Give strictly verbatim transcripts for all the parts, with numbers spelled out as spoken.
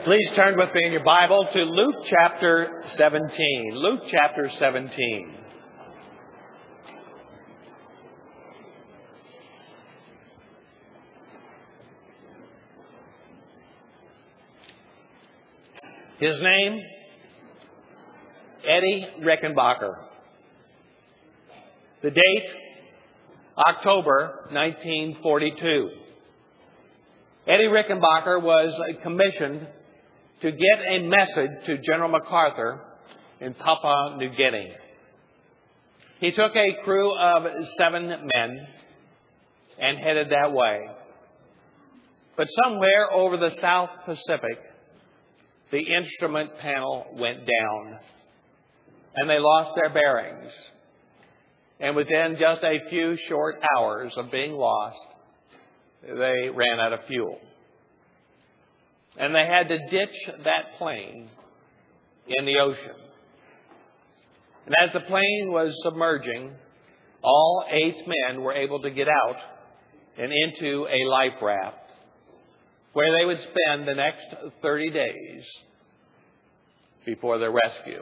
Please turn with me in your Bible to Luke chapter seventeen. Luke chapter seventeen. His name, Eddie Rickenbacker. The date, October nineteen forty-two. Eddie Rickenbacker was commissioned to get a message to General MacArthur in Papua New Guinea. He took a crew of seven men and headed that way. But somewhere over the South Pacific, the instrument panel went down and they lost their bearings. And within just a few short hours of being lost, they ran out of fuel. And they had to ditch that plane in the ocean. And as the plane was submerging, all eight men were able to get out and into a life raft where they would spend the next thirty days before their rescue.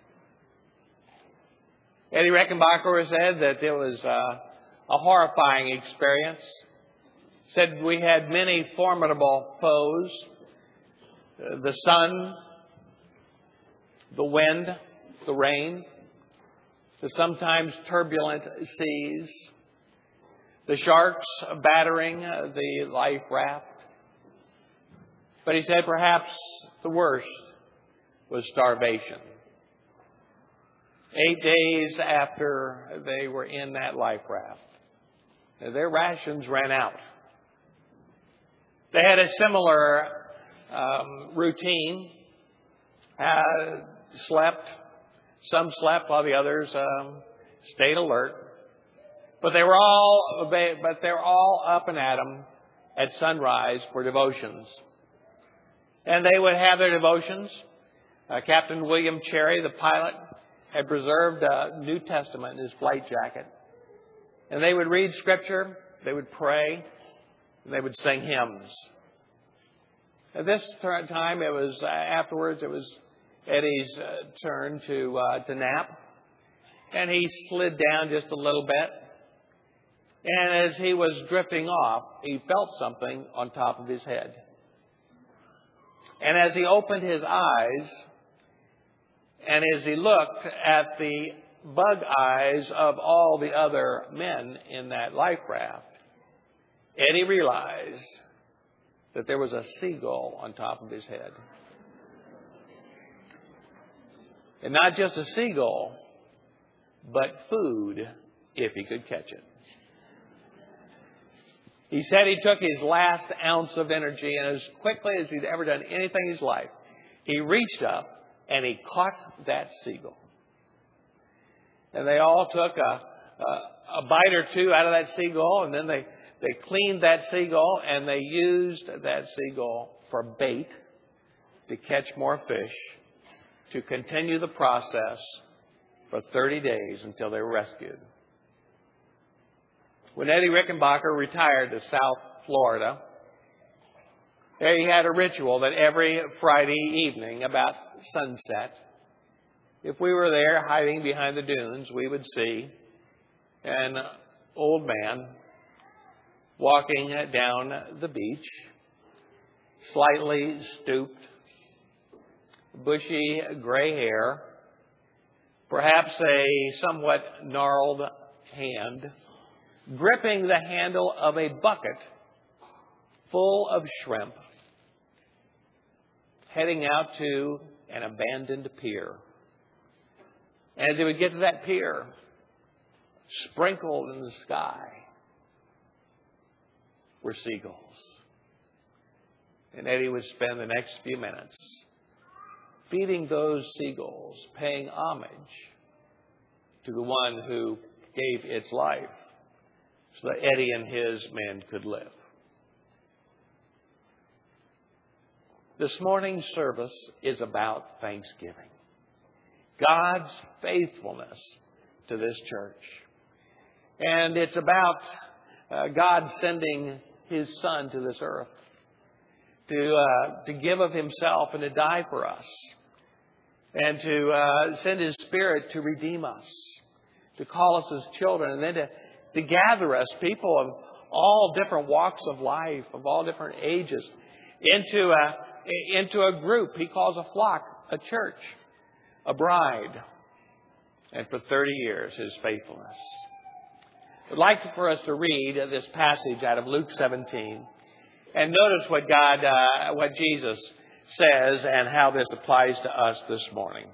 Eddie Rickenbacker said that it was a, a horrifying experience. Said we had many formidable foes. The sun, the wind, the rain, the sometimes turbulent seas, the sharks battering the life raft. But he said perhaps the worst was starvation. Eight days after they were in that life raft, their rations ran out. They had a similar Um, routine, uh, slept, some slept while the others um, stayed alert. But they were all, but they were all up and at 'em at sunrise for devotions. And they would have their devotions. Uh, Captain William Cherry, the pilot, had preserved a New Testament in his flight jacket. And they would read Scripture, they would pray, and they would sing hymns. At this time, it was uh, afterwards. It was Eddie's uh, turn to uh, to nap, and he slid down just a little bit. And as he was drifting off, he felt something on top of his head. And as he opened his eyes, and as he looked at the bug eyes of all the other men in that life raft, Eddie realized that there was a seagull on top of his head. And not just a seagull, but food, if he could catch it. He said he took his last ounce of energy, and as quickly as he'd ever done anything in his life, he reached up and he caught that seagull. And they all took a, a, a bite or two out of that seagull, and then they They cleaned that seagull, and they used that seagull for bait to catch more fish, to continue the process for thirty days until they were rescued. When Eddie Rickenbacker retired to South Florida, there he had a ritual that every Friday evening about sunset, if we were there hiding behind the dunes, we would see an old man walking down the beach, slightly stooped, bushy gray hair, perhaps a somewhat gnarled hand, gripping the handle of a bucket full of shrimp, heading out to an abandoned pier. And as he would get to that pier, sprinkled in the sky were seagulls. And Eddie would spend the next few minutes feeding those seagulls, paying homage to the one who gave its life so that Eddie and his men could live. This morning's service is about Thanksgiving. God's faithfulness to this church. And it's about uh, God sending His Son to this earth to uh, to give of himself and to die for us, and to uh, send his Spirit to redeem us, to call us his children, and then to, to gather us, people of all different walks of life, of all different ages, into a, into a group he calls a flock, a church, a bride. And for thirty years, his faithfulness. I'd like for us to read this passage out of Luke seventeen and notice what God, uh, what Jesus says and how this applies to us this morning.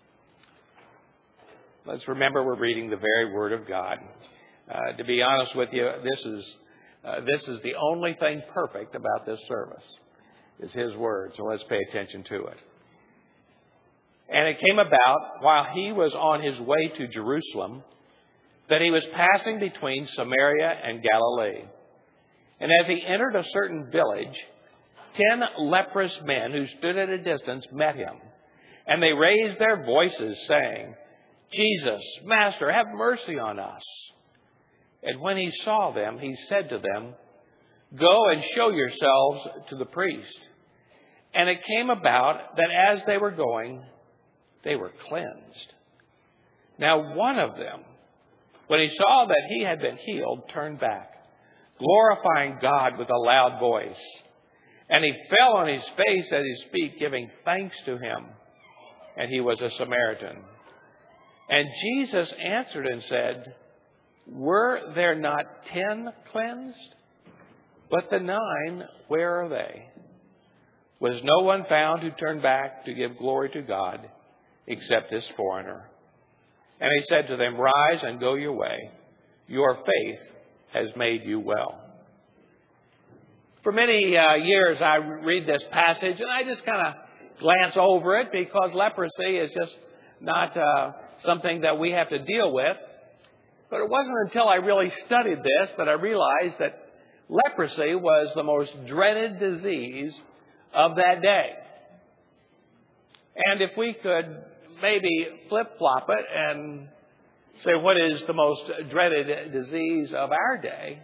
Let's remember we're reading the very Word of God. Uh, to be honest with you, this is uh, this is the only thing perfect about this service, is His Word. So let's pay attention to it. And it came about, while he was on his way to Jerusalem, that he was passing between Samaria and Galilee. And as he entered a certain village, ten leprous men who stood at a distance met him. And they raised their voices, saying, "Jesus, Master, have mercy on us." And when he saw them, he said to them, "Go and show yourselves to the priest." And it came about that as they were going, they were cleansed. Now one of them, when he saw that he had been healed, turned back, glorifying God with a loud voice. And he fell on his face at his feet, giving thanks to him. And he was a Samaritan. And Jesus answered and said, "Were there not ten cleansed? But the nine, where are they? Was no one found who turned back to give glory to God, except this foreigner?" And he said to them, "Rise and go your way. Your faith has made you well." For many uh, years I read this passage and I just kind of glance over it because leprosy is just not uh, something that we have to deal with. But it wasn't until I really studied this that I realized that leprosy was the most dreaded disease of that day. And if we could maybe flip-flop it and say what is the most dreaded disease of our day,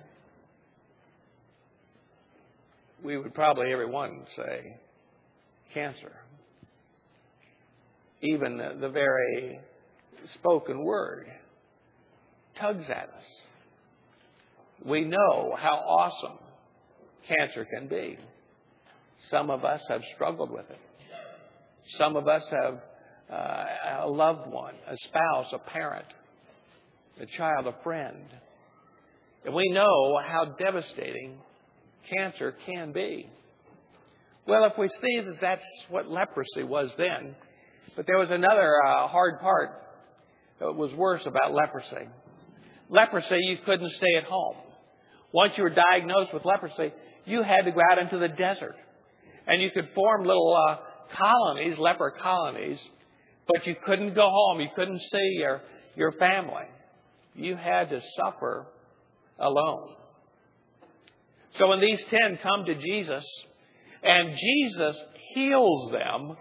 we would probably everyone say cancer. Even the, the very spoken word tugs at us. We know how awesome cancer can be. Some of us have struggled with it. Some of us have uh, a loved one, a spouse, a parent, a child, a friend. And we know how devastating cancer can be. Well, if we see that that's what leprosy was then, but there was another uh, hard part that was worse about leprosy. Leprosy, you couldn't stay at home. Once you were diagnosed with leprosy, you had to go out into the desert. And you could form little uh, colonies, leper colonies, but you couldn't go home. You couldn't see your, your family. You had to suffer alone. So when these ten come to Jesus, and Jesus heals them,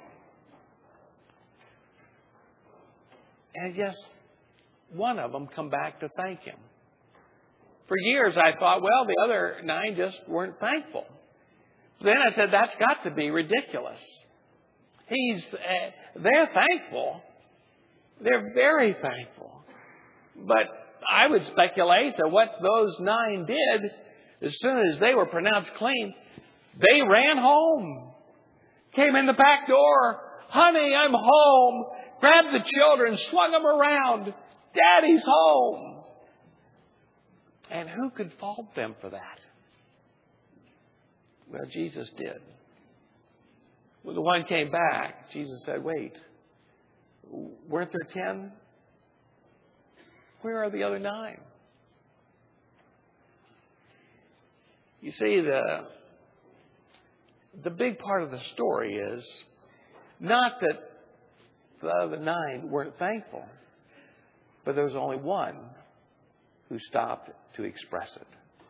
and yes, one of them come back to thank him. For years I thought, well, the other nine just weren't thankful. Then I said, that's got to be ridiculous. He's, uh, they're thankful. They're very thankful. But I would speculate that what those nine did, as soon as they were pronounced clean, they ran home. Came in the back door. "Honey, I'm home." Grabbed the children, swung them around. "Daddy's home." And who could fault them for that? Well, Jesus did. When the one came back, Jesus said, "Wait, weren't there ten? Where are the other nine?" You see, the, the big part of the story is not that the other nine weren't thankful, but there was only one who stopped to express it.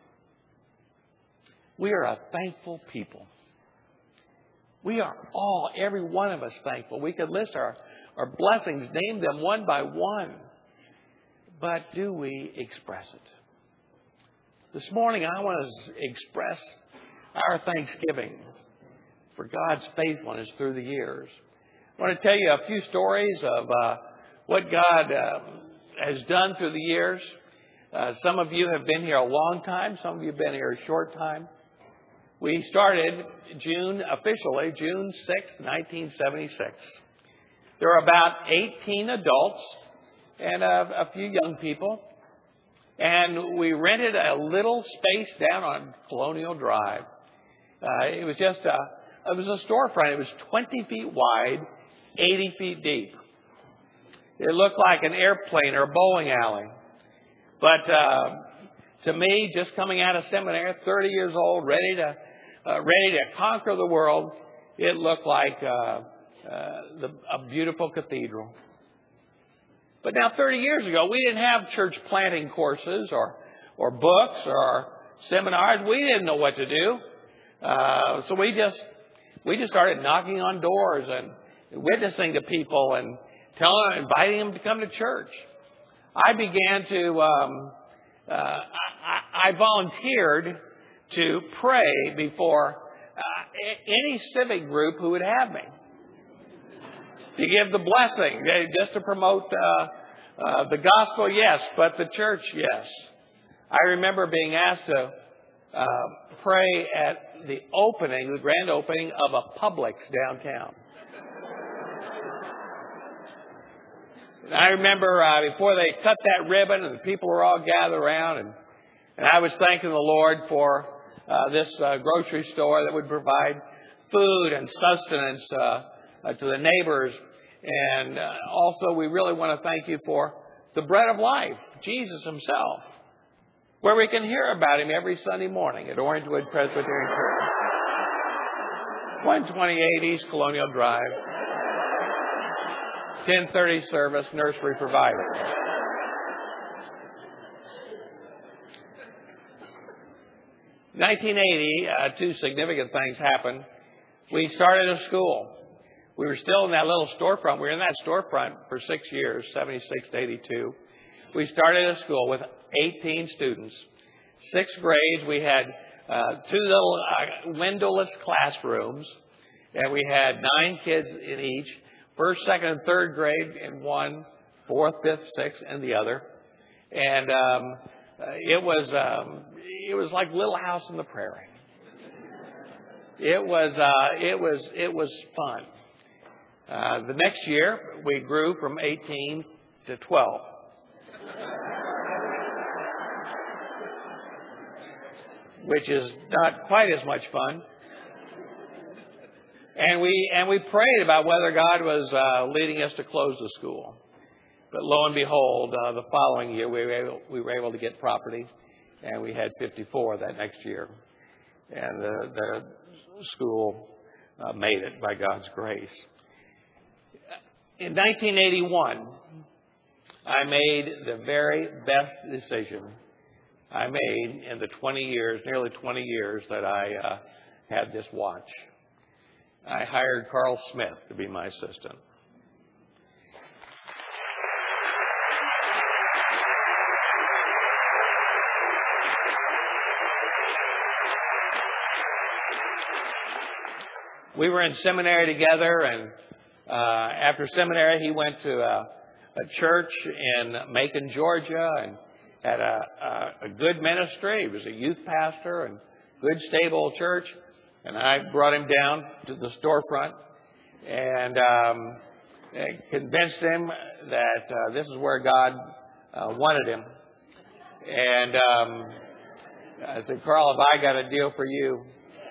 We are a thankful people. We are all, every one of us, thankful. We could list our, our blessings, name them one by one. But do we express it? This morning, I want to express our thanksgiving for God's faithfulness through the years. I want to tell you a few stories of uh, what God uh, has done through the years. Uh, some of you have been here a long time. Some of you have been here a short time. We started June, officially, June sixth, nineteen seventy-six. There were about eighteen adults and a, a few young people. And we rented a little space down on Colonial Drive. Uh, it was just a, it was a storefront. It was twenty feet wide, eighty feet deep. It looked like an airplane or a bowling alley. But uh, to me, just coming out of seminary, thirty years old, ready to uh, ready to conquer the world, it looked like uh, uh, the, a beautiful cathedral. But now, thirty years ago, we didn't have church planting courses or or books or seminars. We didn't know what to do, uh, so we just we just started knocking on doors and witnessing to people and telling, inviting them to come to church. I began to, um, uh, I, I volunteered to pray before uh, any civic group who would have me, to give the blessing, just to promote uh, uh, the gospel, yes, but the church, yes. I remember being asked to uh, pray at the opening, the grand opening of a Publix downtown. I remember uh, before they cut that ribbon and the people were all gathered around, and, and I was thanking the Lord for uh, this uh, grocery store that would provide food and sustenance uh, uh, to the neighbors. And uh, also, we really want to thank you for the bread of life, Jesus himself, where we can hear about him every Sunday morning at Orangewood Presbyterian Church, one twenty-eight East Colonial Drive. ten thirty service, nursery provided. nineteen eighty, uh, two significant things happened. We started a school. We were still in that little storefront. We were in that storefront for six years, seventy-six to eighty-two. We started a school with eighteen students. Sixth grade, we had uh, two little uh, windowless classrooms, and we had nine kids in each. First, second, and third grade in one, fourth, fifth, sixth, and the other. And um, it was um, it was like Little House on the Prairie. It was uh, it was it was fun. Uh, the next year, we grew from eighteen to twelve. Which is not quite as much fun. And we and we prayed about whether God was uh, leading us to close the school. But lo and behold, uh, the following year we were able, we were able to get property, and we had fifty-four that next year. And the, the school uh, made it by God's grace. In nineteen eighty-one, I made the very best decision I made in the twenty years, nearly twenty years that I uh, had this watch. I hired Carl Smith to be my assistant. We were in seminary together, and uh, after seminary, he went to a, a church in Macon, Georgia, and had a, a, a good ministry. He was a youth pastor and good, stable church. And I brought him down to the storefront and um, convinced him that uh, this is where God uh, wanted him. And um, I said, Carl, have I got a deal for you?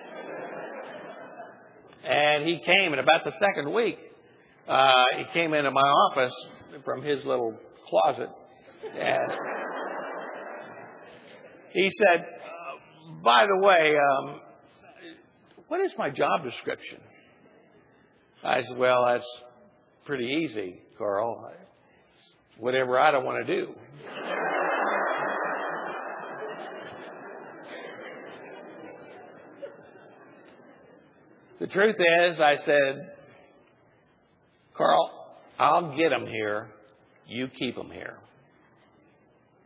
And he came, and about the second week, uh, he came into my office from his little closet, and he said, by the way, um, what is my job description? I said, well, that's pretty easy, Carl. Whatever I don't want to do. The truth is, I said, Carl, I'll get them here. You keep them here.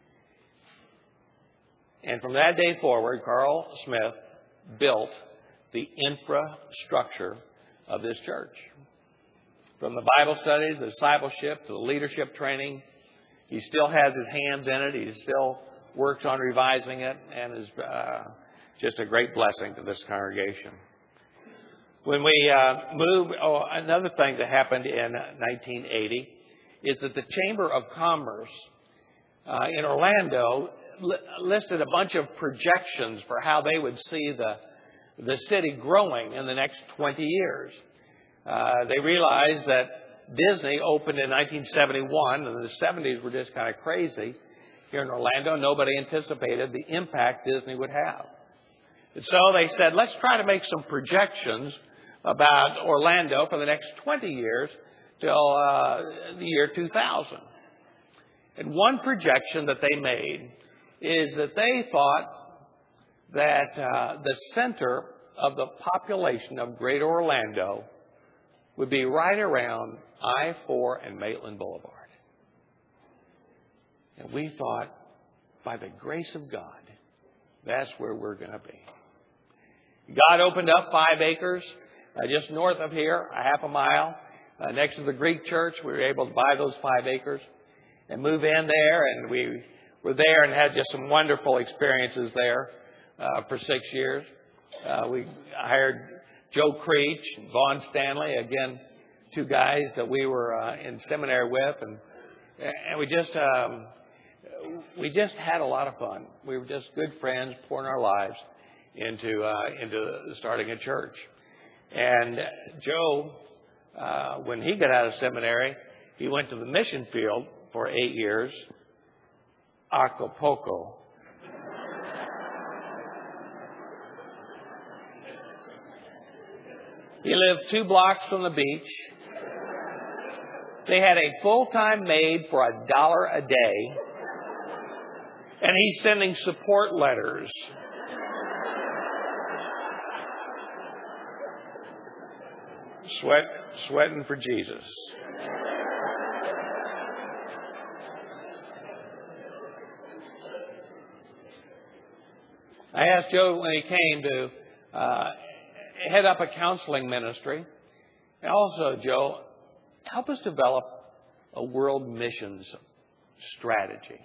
And from that day forward, Carl Smith built the infrastructure of this church. From the Bible studies, the discipleship, to the leadership training, he still has his hands in it. He still works on revising it, and is uh, just a great blessing to this congregation. When we uh, moved, oh, another thing that happened in nineteen eighty is that the Chamber of Commerce uh, in Orlando li- listed a bunch of projections for how they would see the the city growing in the next twenty years. Uh, they realized that Disney opened in nineteen seventy-one, and the seventies were just kind of crazy here in Orlando. Nobody anticipated the impact Disney would have. And so they said, let's try to make some projections about Orlando for the next twenty years till uh, the year two thousand. And one projection that they made is that they thought that uh, the center of the population of Greater Orlando would be right around I four and Maitland Boulevard. And we thought, by the grace of God, that's where we're going to be. God opened up five acres uh, just north of here, a half a mile, uh, next to the Greek church. We were able to buy those five acres and move in there. And we were there and had just some wonderful experiences there uh, for six years. Uh, we hired Joe Creech and Vaughn Stanley, again, two guys that we were uh, in seminary with, and and we just um, we just had a lot of fun. We were just good friends, pouring our lives into uh, into starting a church. And Joe, uh, when he got out of seminary, he went to the mission field for eight years, Acapulco. He lived two blocks from the beach. They had a full-time maid for a dollar a day. And he's sending support letters. Sweat, sweating for Jesus. I asked Joe when he came to uh, head up a counseling ministry. And also, Joe, help us develop a world missions strategy.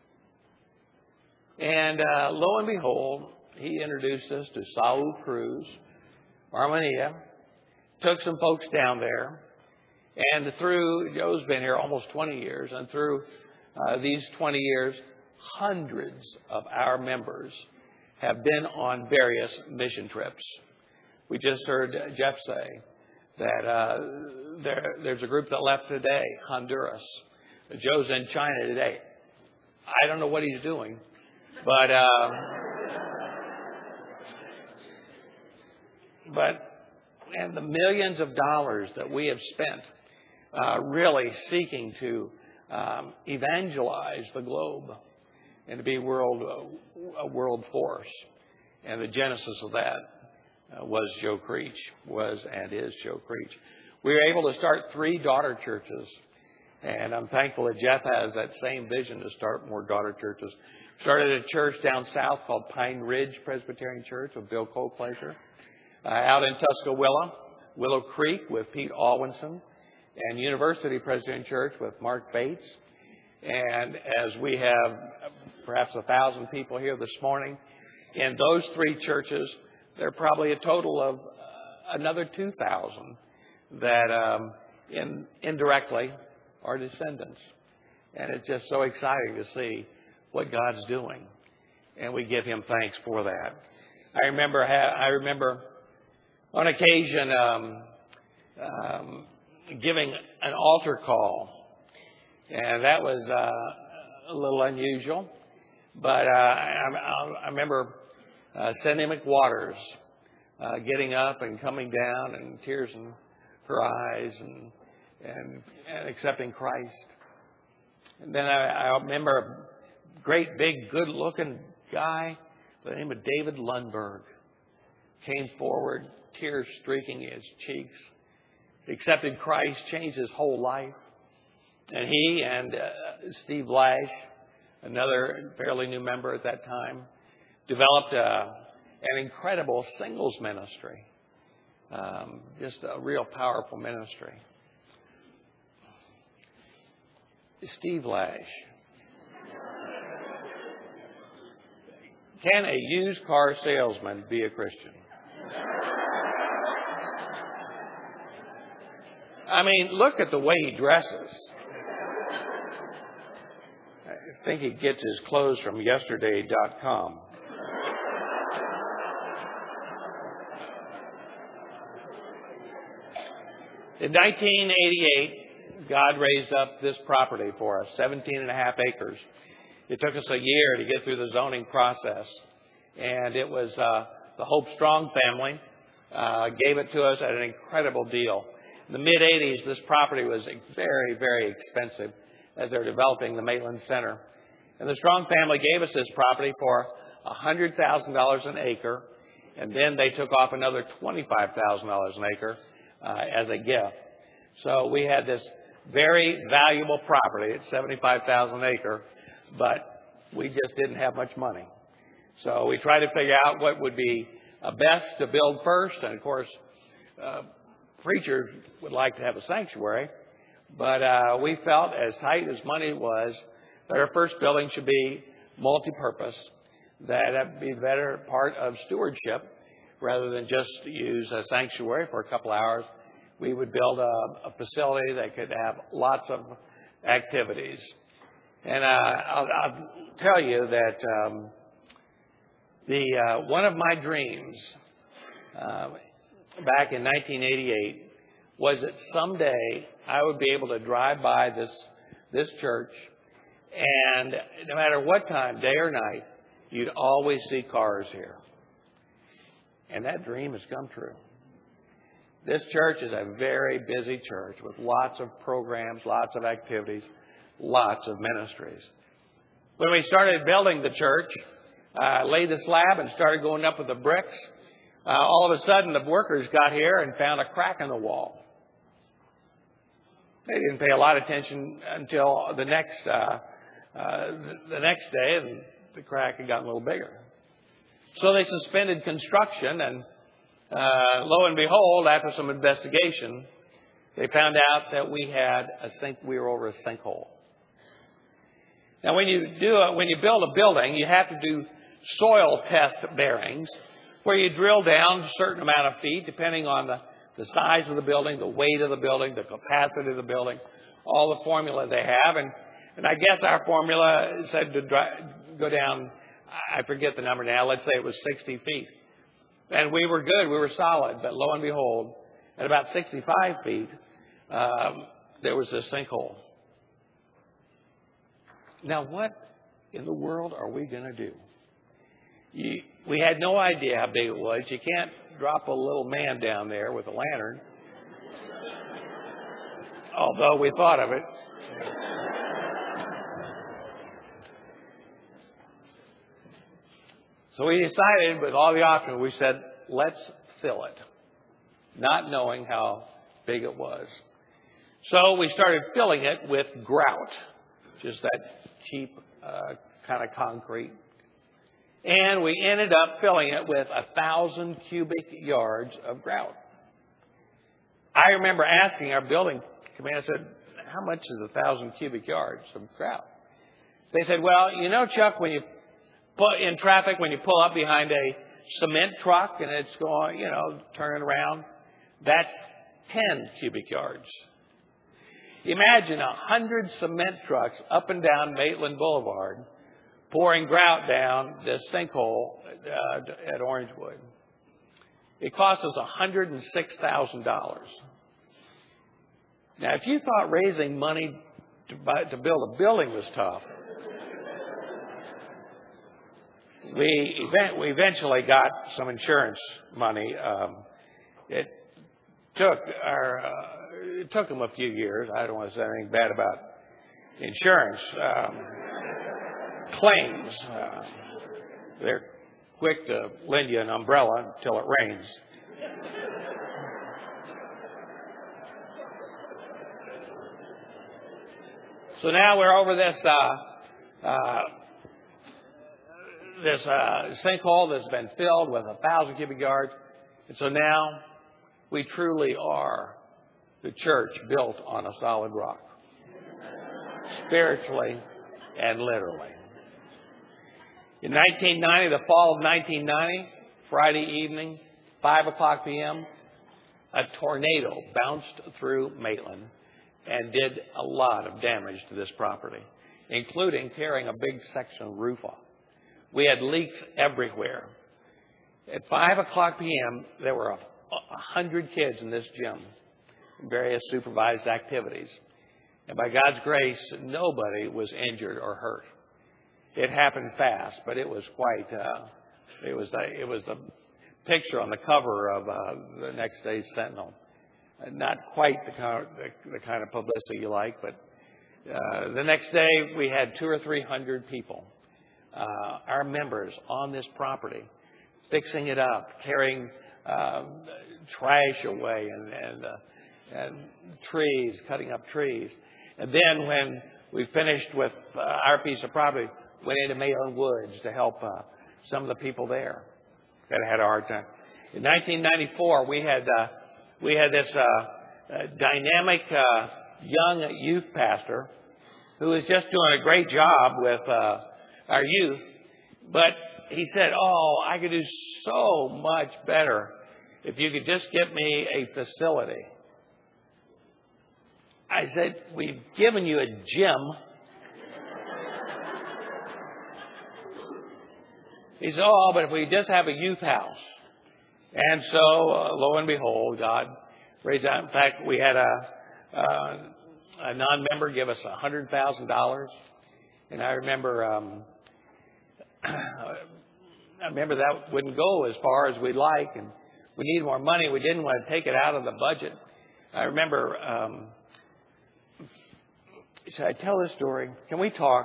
And uh, lo and behold, he introduced us to Saul Cruz, Armenia, took some folks down there. And through, Joe's been here almost twenty years, and through uh, these twenty years, hundreds of our members have been on various mission trips. We just heard Jeff say that uh, there, there's a group that left today, Honduras. Joe's in China today. I don't know what he's doing, but uh, but and the millions of dollars that we have spent uh, really seeking to um, evangelize the globe and to be world a world force, and the genesis of that Uh, was Joe Creech, was and is Joe Creech. We were able to start three daughter churches, and I'm thankful that Jeff has that same vision to start more daughter churches. Started a church down south called Pine Ridge Presbyterian Church with Bill Colplacer. Uh, out in Tuscaloosa, Willow Creek with Pete Alwinson, and University Presbyterian Church with Mark Bates. And as we have perhaps a thousand people here this morning, in those three churches, there are probably a total of uh, another two thousand that um, in, indirectly are descendants. And it's just so exciting to see what God's doing. And we give him thanks for that. I remember, ha- I remember on occasion um, um, giving an altar call. And that was uh, a little unusual. But uh, I, I remember Uh, Cindy McWaters uh, getting up and coming down and tears in her eyes and and, and accepting Christ. And then I, I remember a great, big, good-looking guy by the name of David Lundberg came forward, tears streaking his cheeks, accepted Christ, changed his whole life. And he and uh, Steve Lash, another fairly new member at that time, developed a, an incredible singles ministry. Um, just a real powerful ministry. Steve Lash. Can a used car salesman be a Christian? I mean, look at the way he dresses. I think he gets his clothes from yesterday dot com. In nineteen eighty-eight, God raised up this property for us, seventeen and a half acres. It took us a year to get through the zoning process. And it was uh, the Hope Strong family uh, gave it to us at an incredible deal. In the mid-eighties, this property was very, very expensive as they were developing the Maitland Center. And the Strong family gave us this property for one hundred thousand dollars an acre. And then they took off another twenty-five thousand dollars an acre uh, as a gift. So we had this very valuable property at seventy-five thousand dollars an acre, but we just didn't have much money. So we tried to figure out what would be uh, best to build first. And, of course, uh, preachers would like to have a sanctuary. But uh, we felt, as tight as money was, that our first building should be multi-purpose, that it would be a better part of stewardship rather than just use a sanctuary for a couple hours. We would build a, a facility that could have lots of activities. And uh, I'll, I'll tell you that um, the uh, one of my dreams uh, back in nineteen eighty-eight was that someday I would be able to drive by this this church, and no matter what time, day or night, you'd always see cars here. And that dream has come true. This church is a very busy church with lots of programs, lots of activities, lots of ministries. When we started building the church, uh, laid the slab and started going up with the bricks, uh, all of a sudden the workers got here and found a crack in the wall. They didn't pay a lot of attention until the next uh, uh, the next day, and the crack had gotten a little bigger. So they suspended construction, and uh, lo and behold, after some investigation, they found out that we had a sink. We were over a sinkhole. Now, when you do a, when you build a building, you have to do soil test bearings, where you drill down a certain amount of feet, depending on the, the size of the building, the weight of the building, the capacity of the building, all the formula they have. And, and I guess our formula said to dry, go down, I forget the number now, let's say it was sixty feet. And we were good, we were solid, but lo and behold, at about sixty-five feet, um, there was this sinkhole. Now, what in the world are we going to do? You, we had no idea how big it was. You can't drop a little man down there with a lantern, although we thought of it. So we decided, with all the options, we said, let's fill it, not knowing how big it was. So we started filling it with grout, just that cheap uh, kind of concrete. And we ended up filling it with a thousand cubic yards of grout. I remember asking our building commander, I said, how much is a thousand cubic yards of grout? They said, well, you know, Chuck, when you put in traffic, when you pull up behind a cement truck and it's going, you know, turning around, that's ten cubic yards. Imagine a hundred cement trucks up and down Maitland Boulevard pouring grout down the sinkhole uh, at Orangewood. It cost us one hundred six thousand dollars. Now, if you thought raising money to, buy, to build a building was tough, we, event, we eventually got some insurance money. Um, it took our uh, it took them a few years. I don't want to say anything bad about insurance. Um, claims. Uh, they're quick to lend you an umbrella until it rains. So now we're over this uh, uh, this uh, sinkhole that's been filled with a thousand cubic yards. And so now we truly are the church built on a solid rock, spiritually and literally. In nineteen ninety, the fall of nineteen ninety, Friday evening, five o'clock p.m., a tornado bounced through Maitland and did a lot of damage to this property, including tearing a big section of roof off. We had leaks everywhere. At five o'clock p.m., there were a hundred kids in this gym, various supervised activities. And by God's grace, nobody was injured or hurt. It happened fast, but it was quite, uh, it was, it was the picture on the cover of uh, the next day's Sentinel. Uh, not quite the kind, of, the, the kind of publicity you like, but uh, the next day we had two or three hundred people, uh, our members on this property, fixing it up, carrying uh, trash away and, and, uh, and trees, cutting up trees. And then when we finished with uh, our piece of property, went into Maitland Woods to help uh, some of the people there that had a hard time. In nineteen ninety-four, we had uh, we had this uh, uh, dynamic uh, young youth pastor who was just doing a great job with uh, our youth, but he said, "Oh, I could do so much better if you could just get me a facility." I said, "We've given you a gym." He said, "Oh, but if we just have a youth house." And so, uh, lo and behold, God raised out. In fact, we had a, uh, a non-member give us one hundred thousand dollars. And I remember, um, I remember that wouldn't go as far as we'd like, and we needed more money. We didn't want to take it out of the budget. I remember, um, should I tell this story? Can we talk?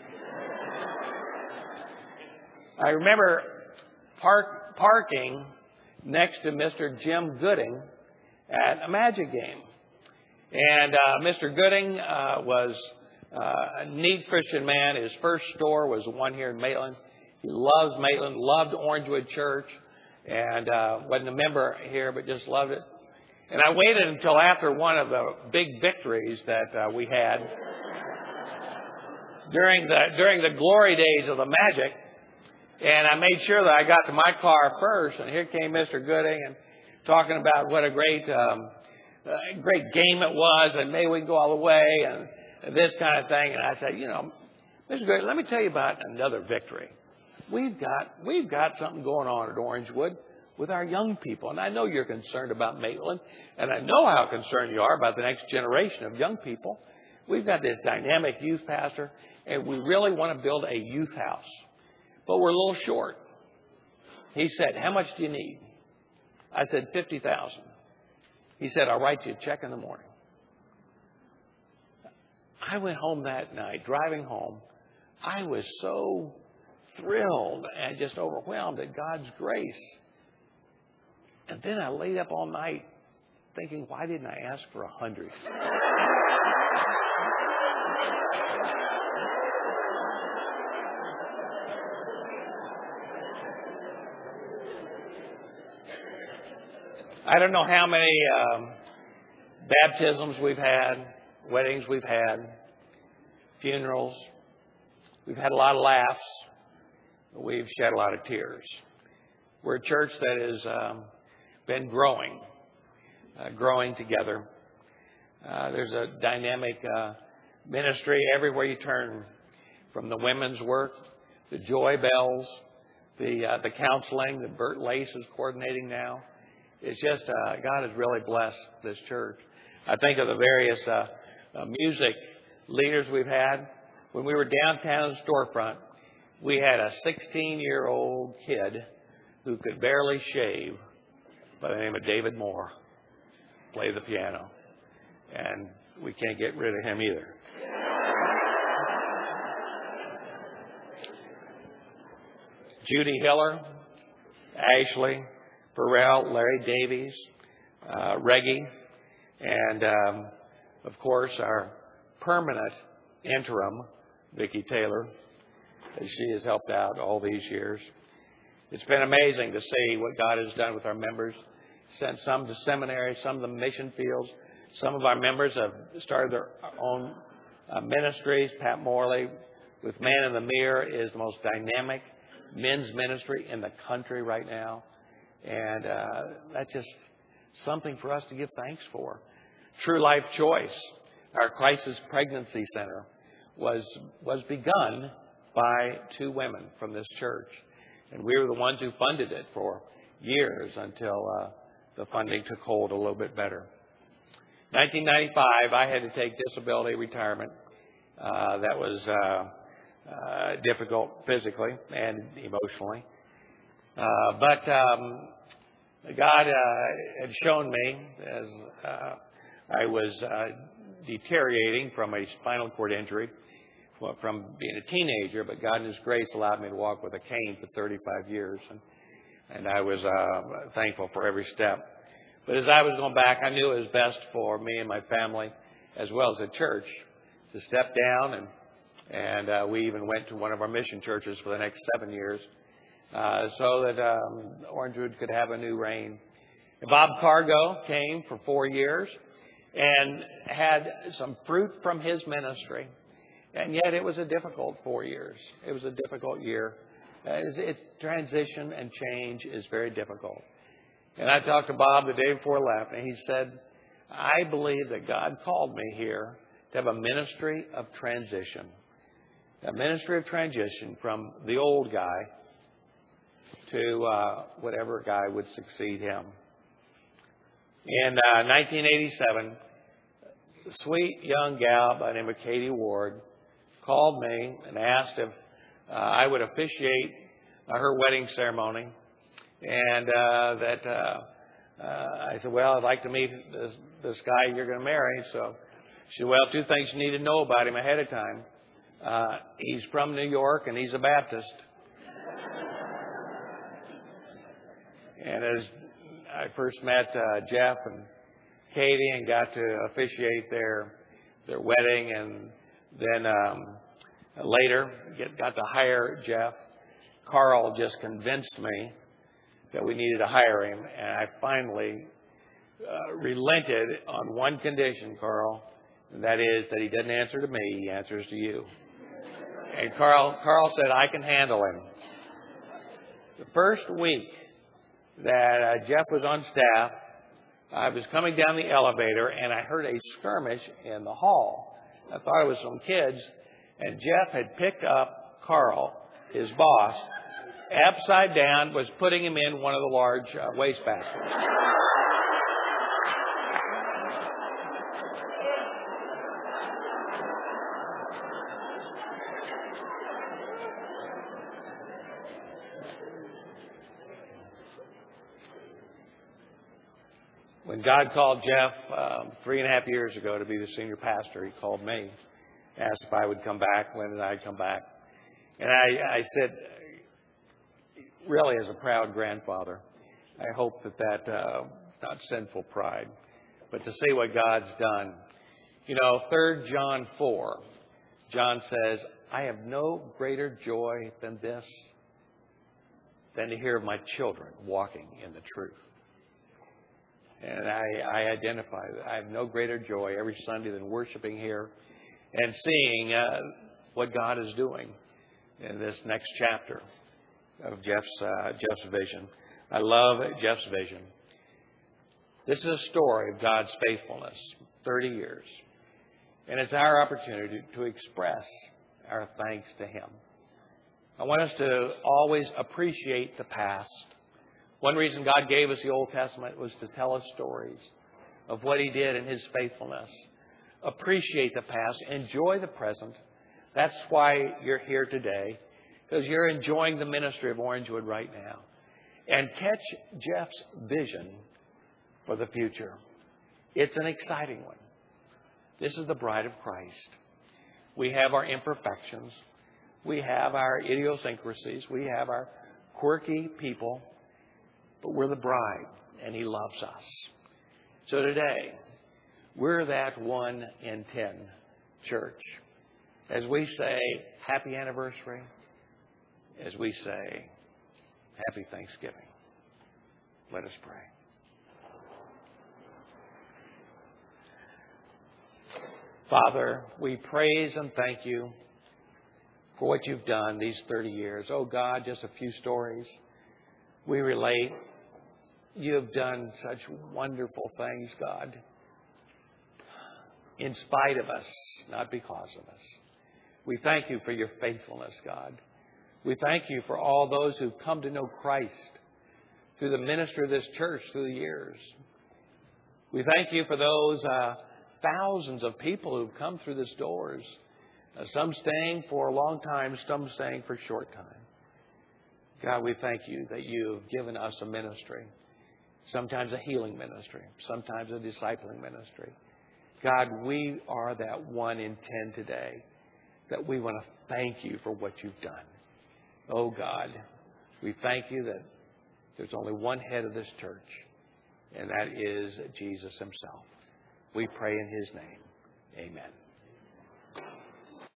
I remember park, parking next to Mister Jim Gooding at a Magic game. And uh, Mister Gooding uh, was uh, a neat Christian man. His first store was the one here in Maitland. He loves Maitland, loved Orangewood Church, and uh, wasn't a member here, but just loved it. And I waited until after one of the big victories that uh, we had during the during the glory days of the Magic. And I made sure that I got to my car first, and here came Mister Gooding and talking about what a great, um, uh, great game it was, and maybe we can go all the way, and, and this kind of thing. And I said, you know, Mister Gooding, let me tell you about another victory. We've got we've got something going on at Orangewood with our young people, and I know you're concerned about Maitland, and I know how concerned you are about the next generation of young people. We've got this dynamic youth pastor, and we really want to build a youth house. But we're a little short. He said, "How much do you need?" I said, fifty thousand dollars. He said, "I'll write you a check in the morning." I went home that night, driving home. I was so thrilled and just overwhelmed at God's grace. And then I laid up all night thinking, why didn't I ask for a hundred? I don't know how many um, baptisms we've had, weddings we've had, funerals. We've had a lot of laughs. We've shed a lot of tears. We're a church that has um, been growing, uh, growing together. Uh, there's a dynamic uh, ministry everywhere you turn, from the women's work, the Joy Bells, the uh, the counseling that Bert Lace is coordinating now. It's just, uh, God has really blessed this church. I think of the various uh, uh, music leaders we've had. When we were downtown in the storefront, we had a sixteen-year-old kid who could barely shave by the name of David Moore play the piano. And we can't get rid of him either. Judy Hiller, Ashley, Burrell, Larry Davies, uh, Reggie, and, um, of course, our permanent interim, Vicki Taylor. as she has helped out all these years. It's been amazing to see what God has done with our members. Sent some to seminary, some to the mission fields. Some of our members have started their own uh, ministries. Pat Morley with Man in the Mirror is the most dynamic men's ministry in the country right now. And uh, that's just something for us to give thanks for. True Life Choice, our crisis pregnancy center, was was begun by two women from this church. And we were the ones who funded it for years until uh, the funding took hold a little bit better. nineteen ninety-five, I had to take disability retirement. Uh, that was uh, uh, difficult physically and emotionally. Uh, but um, God uh, had shown me as uh, I was uh, deteriorating from a spinal cord injury from being a teenager, but God in His grace allowed me to walk with a cane for thirty-five years. And, and I was uh, thankful for every step. But as I was going back, I knew it was best for me and my family, as well as the church, to step down. And, and uh, we even went to one of our mission churches for the next seven years uh, so that um, Orangewood could have a new reign. And Bob Cargo came for four years and had some fruit from his ministry. And yet it was a difficult four years. It was a difficult year. Uh, it's, it's transition and change is very difficult. And I talked to Bob the day before I left, and he said, I believe that God called me here to have a ministry of transition. A ministry of transition from the old guy to uh, whatever guy would succeed him. In uh, nineteen eighty-seven, a sweet young gal by the name of Katie Ward called me and asked if uh, I would officiate uh, her wedding ceremony. And uh, that uh, uh, I said, well, I'd like to meet this, this guy you're going to marry. So she said, well, two things you need to know about him ahead of time. Uh, he's from New York and he's a Baptist. And as I first met uh, Jeff and Katie and got to officiate their their wedding, and then um, later get, got to hire Jeff, Carl just convinced me that we needed to hire him, and I finally uh, relented on one condition, Carl, and that is that he doesn't answer to me, he answers to you. And Carl, Carl said, I can handle him. The first week that uh, Jeff was on staff, I was coming down the elevator, and I heard a skirmish in the hall. I thought it was some kids, and Jeff had picked up Carl, his boss, upside down, was putting him in one of the large uh, wastebaskets. When God called Jeff um, three and a half years ago to be the senior pastor, He called me, asked if I would come back, when did I come back. And I, I said, really as a proud grandfather, I hope that that, uh, not sinful pride, but to see what God's done. You know, Third John four, John says, I have no greater joy than this, than to hear of my children walking in the truth. And I, I identify that. I have no greater joy every Sunday than worshiping here and seeing uh, what God is doing in this next chapter of Jeff's uh, Jeff's vision. I love Jeff's vision. This is a story of God's faithfulness, thirty years. And it's our opportunity to express our thanks to Him. I want us to always appreciate the past. One reason God gave us the Old Testament was to tell us stories of what He did in His faithfulness. Appreciate the past. Enjoy the present. That's why you're here today, because you're enjoying the ministry of Orangewood right now. And catch Jeff's vision for the future. It's an exciting one. This is the bride of Christ. We have our imperfections. We have our idiosyncrasies. We have our quirky people. But we're the bride, and He loves us. So today, we're that one in ten church. As we say, happy anniversary, as we say, Happy Thanksgiving. Let us pray. Father, we praise and thank you for what you've done these thirty years. Oh God, just a few stories. We relate. You have done such wonderful things, God, in spite of us, not because of us. We thank you for your faithfulness, God. We thank you for all those who've come to know Christ through the ministry of this church through the years. We thank you for those uh, thousands of people who've come through these doors, uh, some staying for a long time, some staying for a short time. God, we thank you that you've given us a ministry, sometimes a healing ministry, sometimes a discipling ministry. God, we are that one in ten today that we want to thank you for what you've done. Oh God, we thank you that there's only one head of this church, and that is Jesus himself. We pray in his name. Amen.